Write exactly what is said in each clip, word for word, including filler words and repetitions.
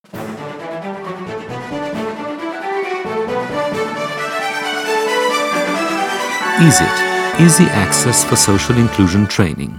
EASIT, Easy Access for Social Inclusion Training.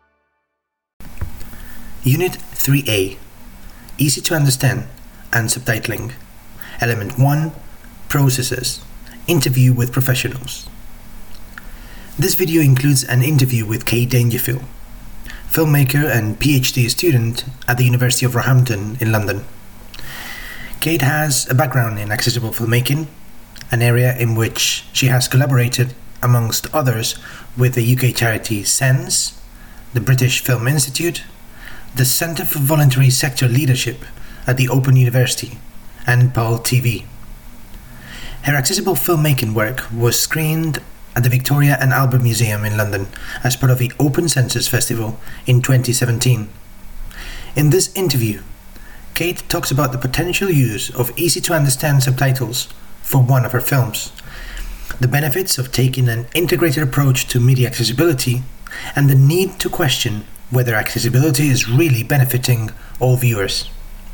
Unit three A, Easy to Understand and Subtitling. Element one, Processes, Interview with Professionals. This video includes an interview with Kate Dangerfield, filmmaker and PhD student at the University of Roehampton in London. Kate has a background in accessible filmmaking, an area in which she has collaborated, amongst others, with the U K charity SENS, the British Film Institute, the Centre for Voluntary Sector Leadership at the Open University, and Pulse T V. Her accessible filmmaking work was screened at the Victoria and Albert Museum in London as part of the Open Senses Festival in twenty seventeen. In this interview, Kate talks about the potential use of easy-to-understand subtitles for one of her films, the benefits of taking an integrated approach to media accessibility, and the need to question whether accessibility is really benefiting all viewers.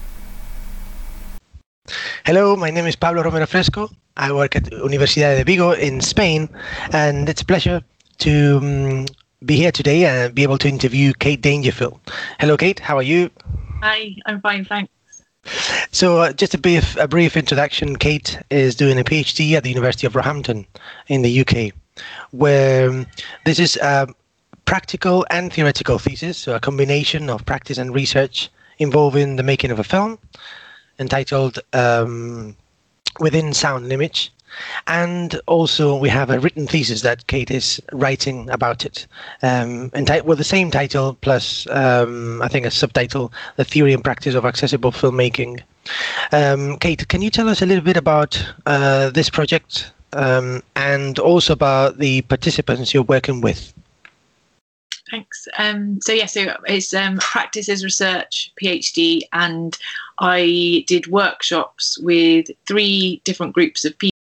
Hello, my name is Pablo Romero Fresco. I work at Universidad de Vigo in Spain, and it's a pleasure to um, be here today and be able to interview Kate Dangerfield. Hello, Kate. How are you? Hi, I'm fine, thanks. So uh, just a brief, a brief introduction. Kate is doing a PhD at the University of Roehampton in the U K, where um, this is a practical and theoretical thesis, so a combination of practice and research involving the making of a film entitled um, Within Sound and Image. And also we have a written thesis that Kate is writing about it, um, enti- with the same title plus um, I think a subtitle, The Theory and Practice of Accessible Filmmaking. Um, Kate, can you tell us a little bit about uh, this project um, and also about the participants you're working with? Thanks. Um, so yeah, so it's um, practice as research PhD, and I did workshops with three different groups of people.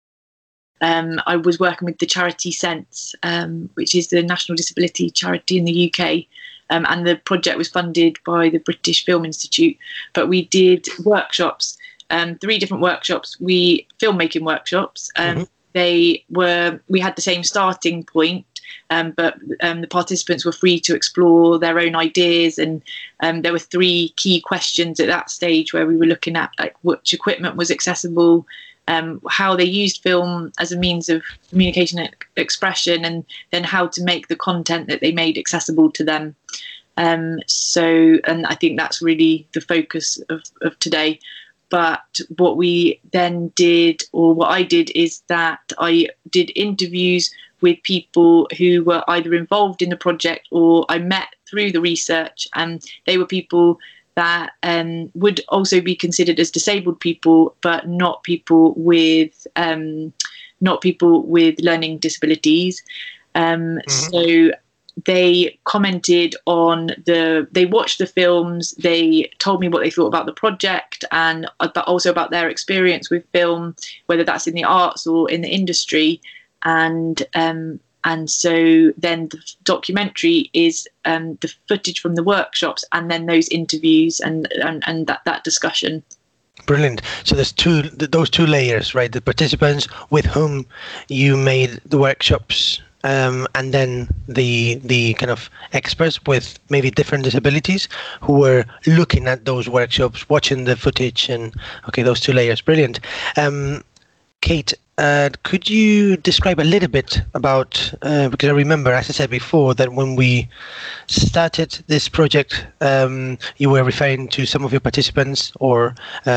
Um, I was working with the charity SENS, um, which is the National Disability Charity in the U K, um, and the project was funded by the British Film Institute. But we did workshops, um, three different workshops. We filmmaking workshops. Um, mm-hmm. They were we had the same starting point. Um, but um, the participants were free to explore their own ideas, and um, there were three key questions at that stage where we were looking at like which equipment was accessible, um, how they used film as a means of communication and expression, and then how to make the content that they made accessible to them. Um, so, and I think that's really the focus of, of today. But what we then did, or what I did, is that I did interviews with people who were either involved in the project or I met through the research, and they were people that um, would also be considered as disabled people, but not people with um, not people with learning disabilities. Um, mm-hmm. So they commented on the, they watched the films, they told me what they thought about the project, and but also about their experience with film, whether that's in the arts or in the industry. And um, and so then the documentary is um, the footage from the workshops, and then those interviews and and, and that, that discussion. Brilliant. So there's two, those two layers, right? The participants with whom you made the workshops, um, and then the the kind of experts with maybe different disabilities who were looking at those workshops, watching the footage, and okay, those two layers. Brilliant. Um, Kate, Uh, could you describe a little bit about, uh, because I remember, as I said before, that when we started this project, um, you were referring to some of your participants, or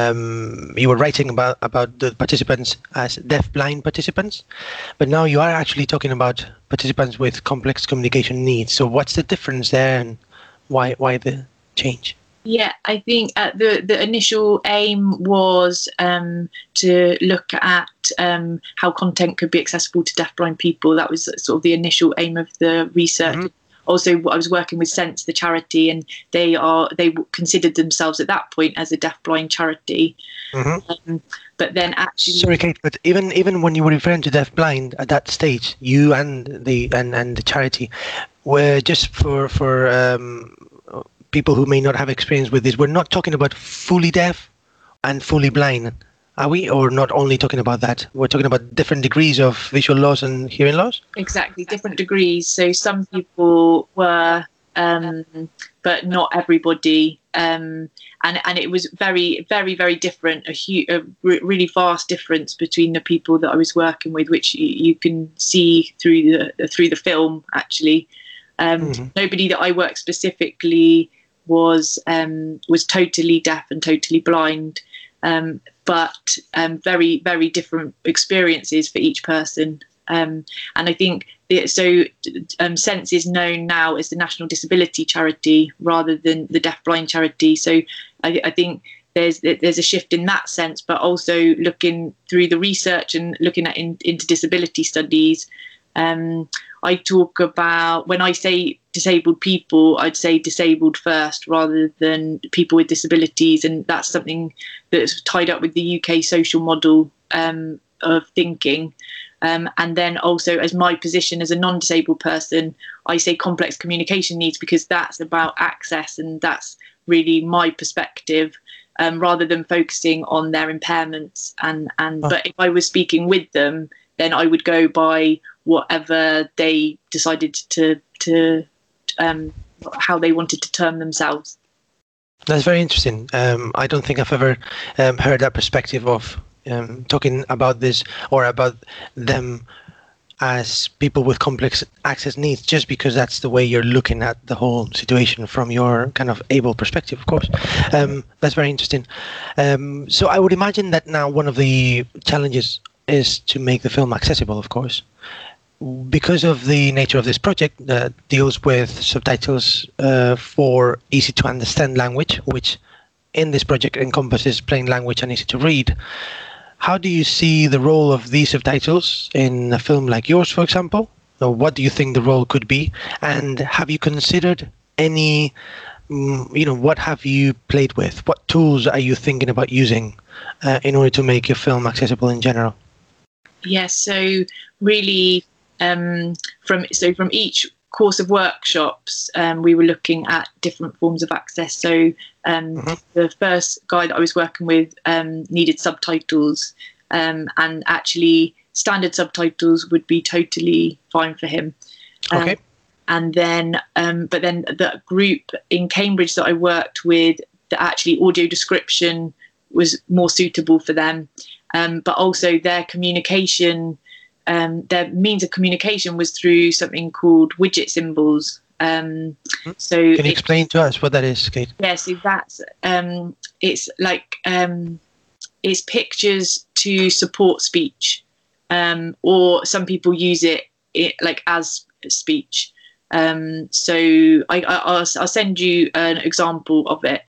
um, you were writing about, about the participants as deaf-blind participants, but now you are actually talking about participants with complex communication needs. So what's the difference there, and why why the change? Yeah, I think uh, the the initial aim was um, to look at um, how content could be accessible to deafblind people. That was sort of the initial aim of the research. Mm-hmm. Also, I was working with SENS, the charity, and they are they considered themselves at that point as a deafblind charity. Mm-hmm. Um, but then actually, sorry, Kate, but even even when you were referring to deafblind at that stage, you and the and, and the charity were, just for for um, people who may not have experience with this, we're not talking about fully deaf, and fully blind. Are we, or not only talking about that? We're talking about different degrees of visual loss and hearing loss? Exactly, different degrees. So some people were, um, but not everybody. Um, and, and it was very, very, very different, a, hu- a re- really vast difference between the people that I was working with, which you, you can see through the through the film, actually. Um, mm-hmm. Nobody that I worked specifically was um, was totally deaf and totally blind. Um, but um, very, very different experiences for each person. Um, and I think, the, so um, Sense is known now as the National Disability Charity rather than the Deaf Blind Charity. So I, I think there's there's a shift in that sense, but also looking through the research and looking at in, into disability studies. Um, I talk about, when I say disabled people, I'd say disabled first rather than people with disabilities. And that's something that's tied up with the U K social model um, of thinking. Um, and then also, as my position as a non-disabled person, I say complex communication needs, because that's about access, and that's really my perspective, um, rather than focusing on their impairments. And, and oh. But if I was speaking with them, then I would go by whatever they decided to, to um, how they wanted to term themselves. That's very interesting. Um, I don't think I've ever um, heard that perspective of um, talking about this, or about them as people with complex access needs, just because that's the way you're looking at the whole situation from your kind of able perspective, of course. Um, that's very interesting. Um, so I would imagine that now one of the challenges is to make the film accessible, of course. Because of the nature of this project that deals with subtitles uh, for easy to understand language, which in this project encompasses plain language and easy to read, how do you see the role of these subtitles in a film like yours, for example? Or what do you think the role could be? And have you considered any, um, you know, what have you played with? What tools are you thinking about using uh, in order to make your film accessible in general? Yes, so really, um, from so from each course of workshops, um, we were looking at different forms of access. So um, mm-hmm. the first guy that I was working with um, needed subtitles, um, and actually standard subtitles would be totally fine for him. Okay. Um, and then, um, but then the group in Cambridge that I worked with, that actually audio description was more suitable for them. Um, but also their communication, um, their means of communication was through something called widget symbols. Um, so can you explain to us what that is, Kate? Yeah, so that's um, it's like um, it's pictures to support speech, um, or some people use it, it like as speech. Um, so I, I, I'll, I'll send you an example of it.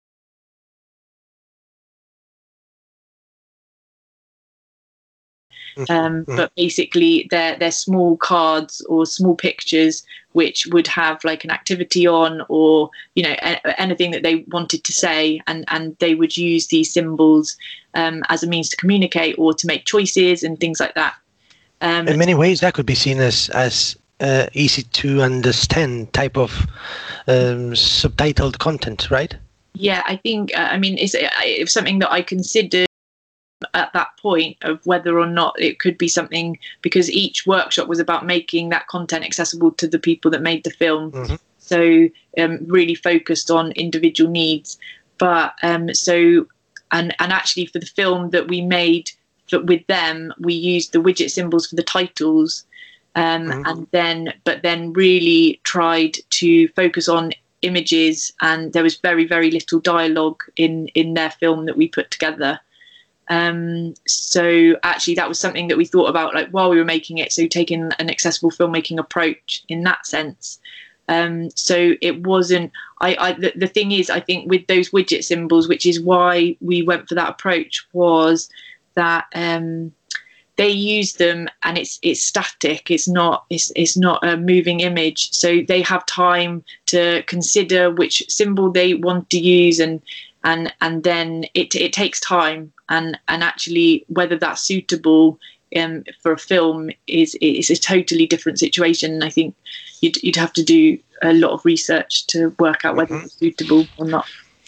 Um, mm-hmm. But basically they're, they're small cards or small pictures which would have like an activity on, or, you know, a- anything that they wanted to say, and, and they would use these symbols um, as a means to communicate or to make choices and things like that. Um, In many ways that could be seen as, as uh, easy to understand type of um, subtitled content, right? Yeah, I think, uh, I mean, it's, it's something that I considered at that point of whether or not it could be something, because each workshop was about making that content accessible to the people that made the film. Mm-hmm. So um, really focused on individual needs. But um, so, and, and actually for the film that we made for, with them, we used the widget symbols for the titles. Um, mm-hmm. And then, but then really tried to focus on images, and there was very, very little dialogue in, in their film that we put together. Um, so actually that was something that we thought about, like, while we were making it, so taking an accessible filmmaking approach in that sense. Um, so it wasn't, I, I the, the thing is, I think with those widget symbols, which is why we went for that approach, was that, um, they use them and it's, it's static. It's not, it's, it's not a moving image. So they have time to consider which symbol they want to use, and, and, and then it, it takes time. And, and actually whether that's suitable um, for a film is, is a totally different situation. And I think you'd, you'd have to do a lot of research to work out whether mm-hmm. it's suitable or not.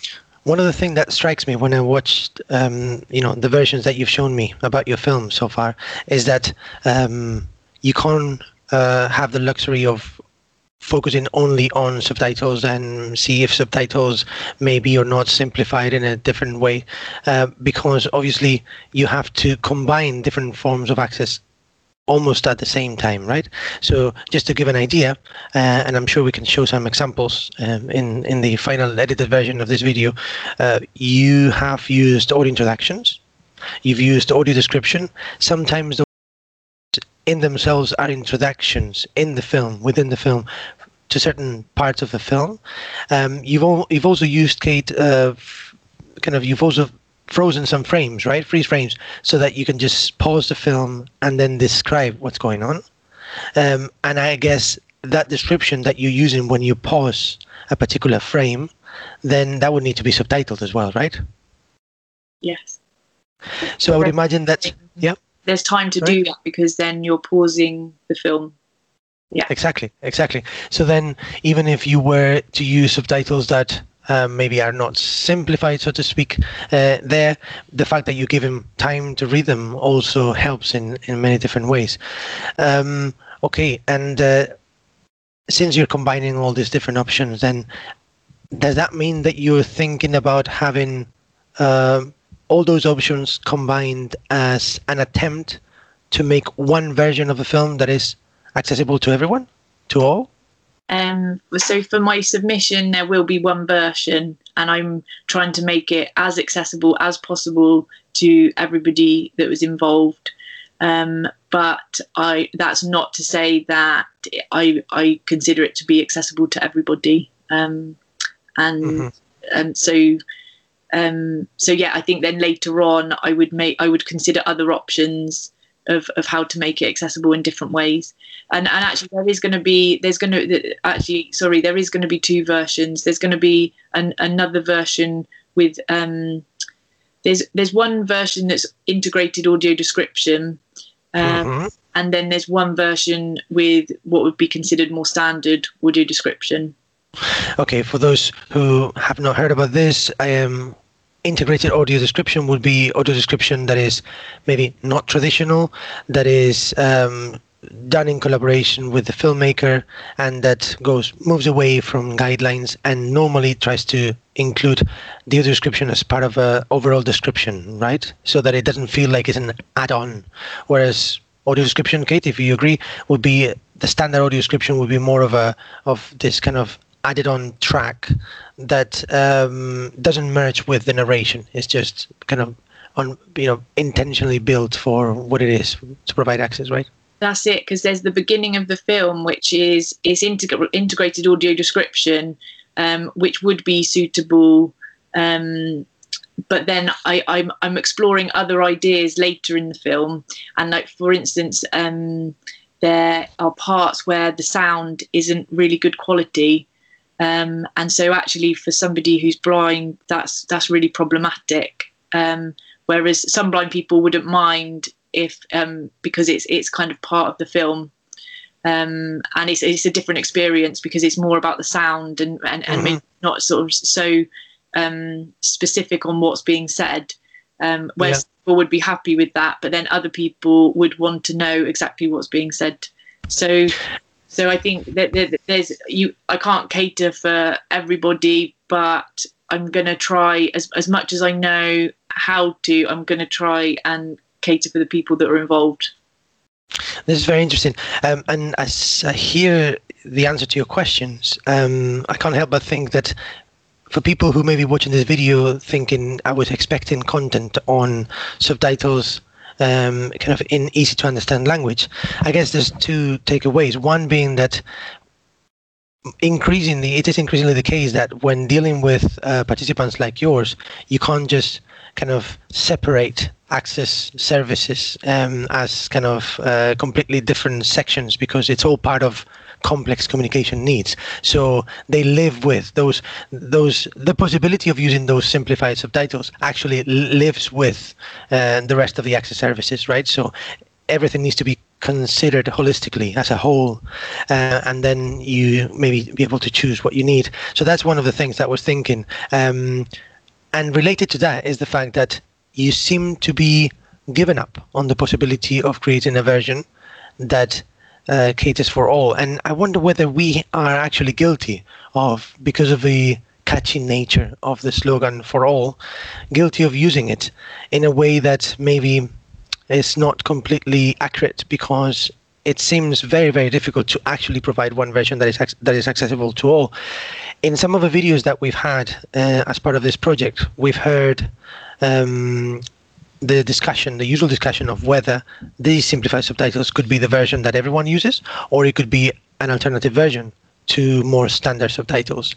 one of the things that strikes me when I watched, um, you know, the versions that you've shown me about your film so far is that um, you can't uh, have the luxury of focusing only on subtitles and see if subtitles may be or not simplified in a different way, uh, because obviously you have to combine different forms of access almost at the same time, right? So just to give an idea, uh, and I'm sure we can show some examples um, in, in the final edited version of this video, uh, you have used audio introductions, you've used audio description. Sometimes those in themselves are introductions in the film, within the film, to certain parts of the film. Um, you've, al- you've also used, Kate, uh, f- kind of, you've also frozen some frames, right? Freeze frames, so that you can just pause the film and then describe what's going on. Um, and I guess that description that you're using when you pause a particular frame, then that would need to be subtitled as well, right? Yes. So I would imagine that, yeah. There's time to Sorry? do that because then you're pausing the film. Yeah. Exactly, exactly. So then even if you were to use subtitles that Um, maybe are not simplified, so to speak, uh, there, the fact that you give him time to read them also helps in, in many different ways. Um, okay, and uh, since you're combining all these different options, then does that mean that you're thinking about having uh, all those options combined as an attempt to make one version of a film that is accessible to everyone, to all? Um, so for my submission, there will be one version, and I'm trying to make it as accessible as possible to everybody that was involved. Um, but I, that's not to say that I, I consider it to be accessible to everybody. Um, and Mm-hmm. and so, um, so yeah, I think then later on, I would make, I would consider other options of, of how to make it accessible in different ways. And and actually there is going to be, there's going to, actually, sorry, there is going to be two versions. There's going to be an, another version with, um, there's there's one version that's integrated audio description. Um, Mm-hmm. And then there's one version with what would be considered more standard audio description. Okay, for those who have not heard about this, I am integrated audio description would be audio description that is maybe not traditional, that is um, done in collaboration with the filmmaker, and that goes moves away from guidelines and normally tries to include the audio description as part of a overall description, right? So that it doesn't feel like it's an add-on. Whereas audio description, Kate, if you agree, would be the standard audio description would be more of a of this kind of added on track that um, doesn't merge with the narration. It's just kind of on, you know, intentionally built for what it is to provide access, right? That's it, because there's the beginning of the film, which is is integ- integrated audio description, um, which would be suitable. Um, but then I, I'm I'm exploring other ideas later in the film, and like for instance, um, there are parts where the sound isn't really good quality, um, and so actually for somebody who's blind, that's that's really problematic. Um, whereas some blind people wouldn't mind if um, because it's it's kind of part of the film, um, and it's it's a different experience because it's more about the sound and and, and Mm-hmm. maybe not sort of so um, specific on what's being said. Um, whereas Yeah. people would be happy with that, but then other people would want to know exactly what's being said. So, so I think that that there's you. I can't cater for everybody, but I'm going to try as as much as I know how to. I'm going to try and cater for the people that are involved. This is very interesting. Um, and as I hear the answer to your questions, um, I can't help but think that for people who may be watching this video thinking I was expecting content on subtitles, um, kind of in easy to understand language, I guess there's two takeaways. One being that increasingly, it is increasingly the case that when dealing with uh, participants like yours, you can't just kind of separate access services um, as kind of uh, completely different sections, because it's all part of complex communication needs. So they live with those, those the possibility of using those simplified subtitles actually l- lives with uh, the rest of the access services, right? So everything needs to be considered holistically as a whole, uh, and then you maybe be able to choose what you need. So that's one of the things that I was thinking. Um, And related to that is the fact that you seem to be given up on the possibility of creating a version that uh, caters for all. And I wonder whether we are actually guilty of, because of the catchy nature of the slogan for all, guilty of using it in a way that maybe is not completely accurate, because it seems very, very difficult to actually provide one version that is ac- that is accessible to all. In some of the videos that we've had uh, as part of this project, we've heard um, the discussion, the usual discussion of whether these simplified subtitles could be the version that everyone uses, or it could be an alternative version to more standard subtitles.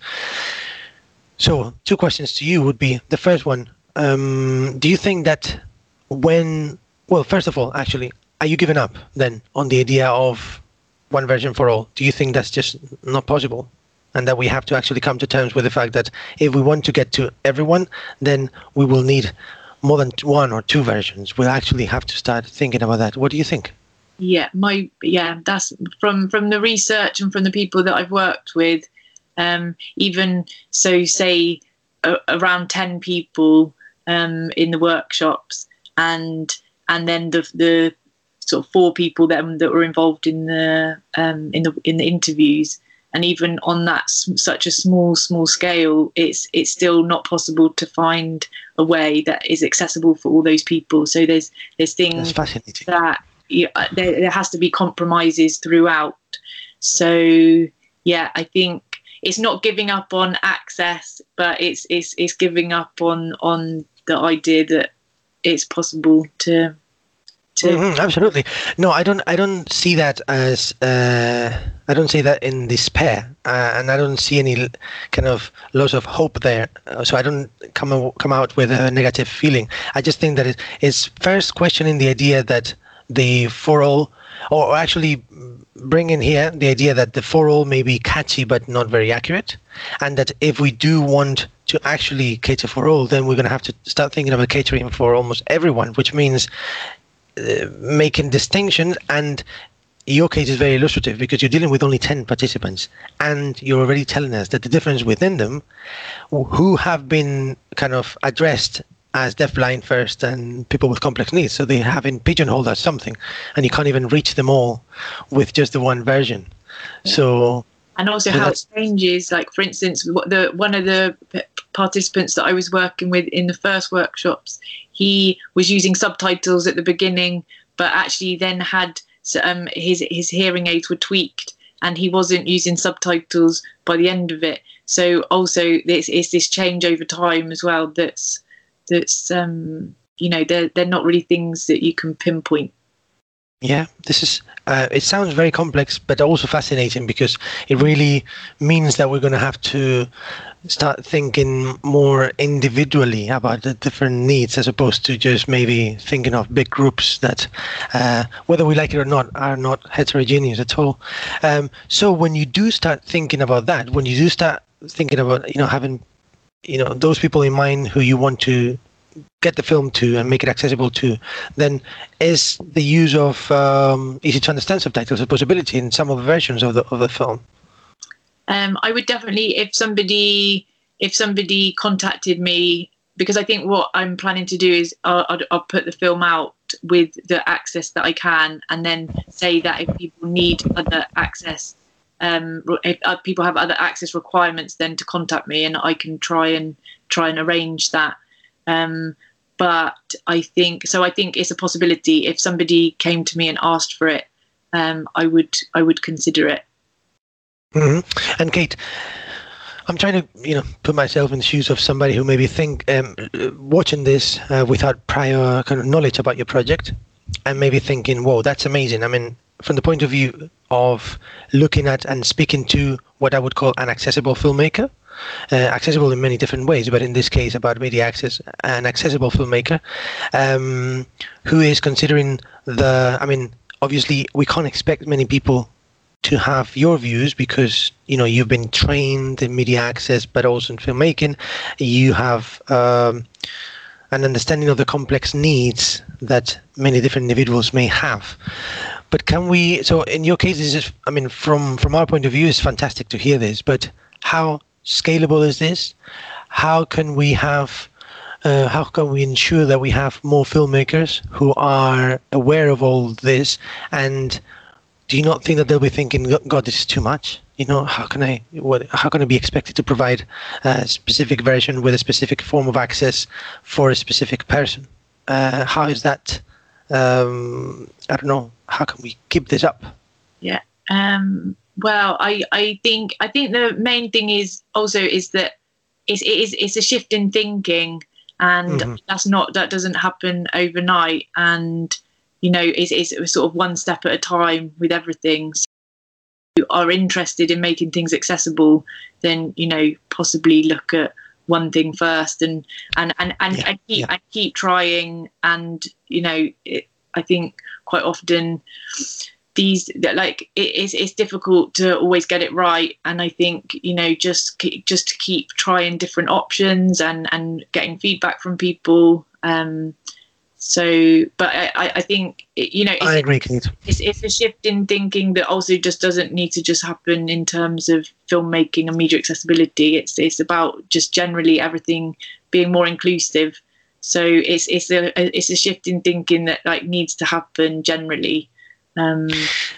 So, two questions to you would be, the first one, um, do you think that when, well, first of all, actually, are you giving up then on the idea of one version for all? Do you think that's just not possible? And that we have to actually come to terms with the fact that if we want to get to everyone, then we will need more than one or two versions. We'll actually have to start thinking about that. What do you think? Yeah, my yeah, that's from from the research and from the people that I've worked with. Um, even so, say uh, around ten people um, in the workshops, and and then the the sort of four people then that were involved in the um, in the in the interviews. And even on that such a small, small scale, it's it's still not possible to find a way that is accessible for all those people. So there's there's things that you know, there, there has to be compromises throughout. So yeah, I think it's not giving up on access, but it's it's it's giving up on on the idea that it's possible to. to mm-hmm, absolutely. No, I don't. I don't see that as. Uh, I don't see that in despair, uh, and I don't see any kind of loss of hope there. Uh, so I don't come o- come out with a negative feeling. I just think that it is first questioning the idea that the for all, or actually bring in here the idea that the for all may be catchy but not very accurate, and that if we do want to actually cater for all, then we're going to have to start thinking about catering for almost everyone, which means uh, making distinctions. And your case is very illustrative because you're dealing with only ten participants, and you're already telling us that the difference within them, who have been kind of addressed as deafblind first and people with complex needs, so they have been pigeonholed as something, and you can't even reach them all with just the one version. Yeah. So, and also so how it changes. Like, for instance, the one of the participants that I was working with in the first workshops, he was using subtitles at the beginning, but actually then had um, his his hearing aids were tweaked, and he wasn't using subtitles by the end of it. So also, it's, it's this change over time as well. That's that's um, you know, they're they're not really things that you can pinpoint. Yeah, this is, uh, it sounds very complex, but also fascinating, because it really means that we're going to have to start thinking more individually about the different needs, as opposed to just maybe thinking of big groups that, uh, whether we like it or not, are not heterogeneous at all. Um, so when you do start thinking about that, when you do start thinking about, you know, having, you know, those people in mind who you want to get the film to and make it accessible to, then is the use of um, easy to understand subtitles a possibility in some of the versions of the of the film? Um, I would definitely, if somebody if somebody contacted me, because I think what I'm planning to do is I'll, I'll, I'll put the film out with the access that I can, and then say that if people need other access, um, if uh, people have other access requirements, then to contact me, and I can try and try and arrange that. Um, but I think so. I think it's a possibility. If somebody came to me and asked for it, um, I would I would consider it. Mm-hmm. And Kate, I'm trying to, you know, put myself in the shoes of somebody who maybe think um, watching this uh, without prior kind of knowledge about your project, and maybe thinking, "Whoa, that's amazing." I mean, from the point of view of looking at and speaking to what I would call an accessible filmmaker. Uh, accessible in many different ways, but in this case about media access, an accessible filmmaker um, who is considering the, I mean, obviously we can't expect many people to have your views, because, you know, you've been trained in media access, but also in filmmaking. You have um, an understanding of the complex needs that many different individuals may have. But can we, so in your case, this is, I mean, from, from our point of view, it's fantastic to hear this, but how scalable is this? How can we have uh, how can we ensure that we have more filmmakers who are aware of all this? And do you not think that they'll be thinking, God, this is too much? You know, how can I, what, how can I be expected to provide a specific version with a specific form of access for a specific person? Uh, how is that? Um, I don't know. How can we keep this up? Yeah. Um, well, I, I think I think the main thing is also is that it's, it is it's a shift in thinking, and mm-hmm. that's not that doesn't happen overnight, and you know it's, it's sort of one step at a time with everything. So if you are interested in making things accessible, then you know possibly look at one thing first, and and and and, yeah, and keep yeah. and keep trying, and you know it, I think quite often these like it, it's it's difficult to always get it right, and I think you know just just to keep trying different options and and getting feedback from people. Um, so, but I I think it, you know it's, I agree, Kate. It's it's a shift in thinking that also just doesn't need to just happen in terms of filmmaking and media accessibility. It's it's about just generally everything being more inclusive. So it's it's a it's a shift in thinking that like needs to happen generally. Um,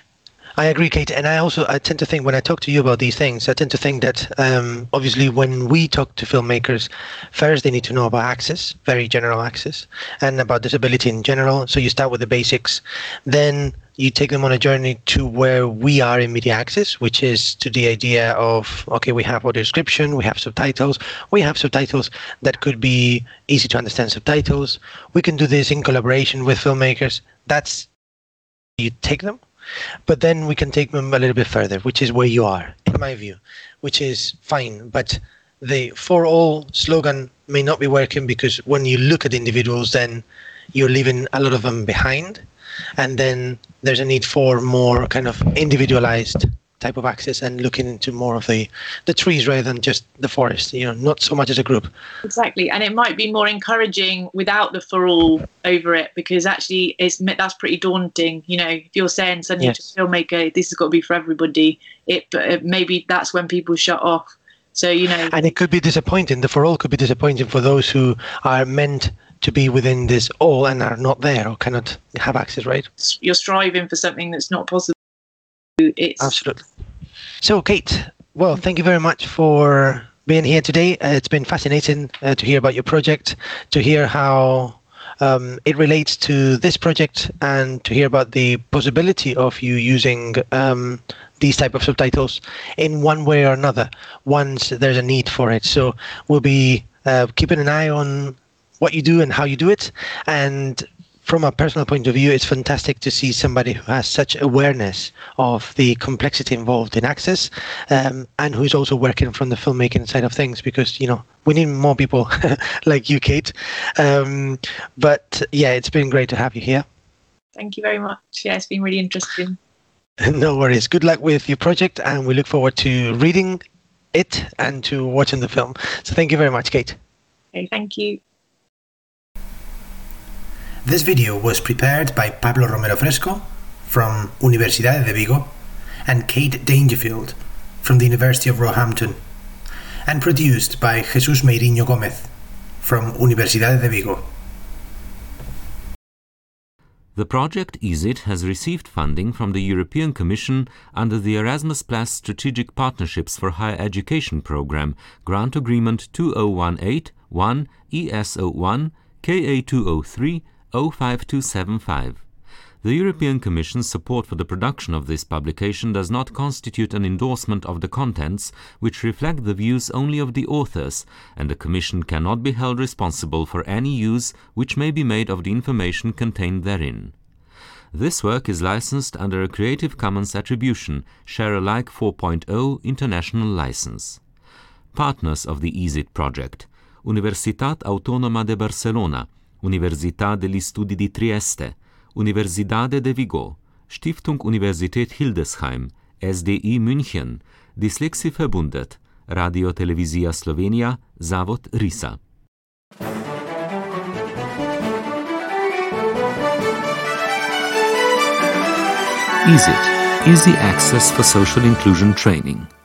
I agree, Kate, and I also I tend to think when I talk to you about these things, I tend to think that um, obviously when we talk to filmmakers, first they need to know about access, very general access, and about disability in general. So you start with the basics, then you take them on a journey to where we are in media access, which is to the idea of, okay, we have audio description, we have subtitles, we have subtitles that could be easy to understand subtitles. We can do this in collaboration with filmmakers. That's you take them, but then we can take them a little bit further, which is where you are, in my view, which is fine. But the for all slogan may not be working because when you look at individuals, then you're leaving a lot of them behind. And then there's a need for more kind of individualized type of access and looking into more of the, the trees rather than just the forest, you know, not so much as a group. Exactly. And it might be more encouraging without the for all over it, because actually it's, that's pretty daunting. You know, if you're saying suddenly yes. to a filmmaker, this has got to be for everybody, it uh, maybe that's when people shut off. So, you know. And it could be disappointing. The for all could be disappointing for those who are meant to be within this all and are not there or cannot have access, right? You're striving for something that's not possible. It's absolutely. So, Kate, well, thank you very much for being here today. Uh, it's been fascinating uh, to hear about your project, to hear how um, it relates to this project, and to hear about the possibility of you using um, these type of subtitles in one way or another once there's a need for it. So we'll be uh, keeping an eye on what you do and how you do it. And from a personal point of view, it's fantastic to see somebody who has such awareness of the complexity involved in access, um, and who's also working from the filmmaking side of things, because, you know, we need more people like you, Kate. Um, but yeah, it's been great to have you here. Thank you very much. Yeah, it's been really interesting. No worries. Good luck with your project, and we look forward to reading it and to watching the film. So thank you very much, Kate. Okay, thank you. This video was prepared by Pablo Romero Fresco from Universidade de Vigo and Kate Dangerfield from the University of Roehampton, and produced by Jesús Meiriño Gómez from Universidade de Vigo. The project E A S I T has received funding from the European Commission under the Erasmus Plus Strategic Partnerships for Higher Education Programme, Grant Agreement two oh one eight one E S zero one K A two oh three oh five two seven five. The European Commission's support for the production of this publication does not constitute an endorsement of the contents, which reflect the views only of the authors, and the Commission cannot be held responsible for any use which may be made of the information contained therein. This work is licensed under a Creative Commons Attribution, Share Alike four point oh International License. Partners of the E A S I T project: Universitat Autónoma de Barcelona, Università degli Studi di Trieste, Universidade de Vigo, Stiftung Universität Hildesheim, S D I München, Dyslexie-Verbundet, Radio Televizija Slovenija, Zavod RISA. E A S I T, Easy Access for Social Inclusion Training.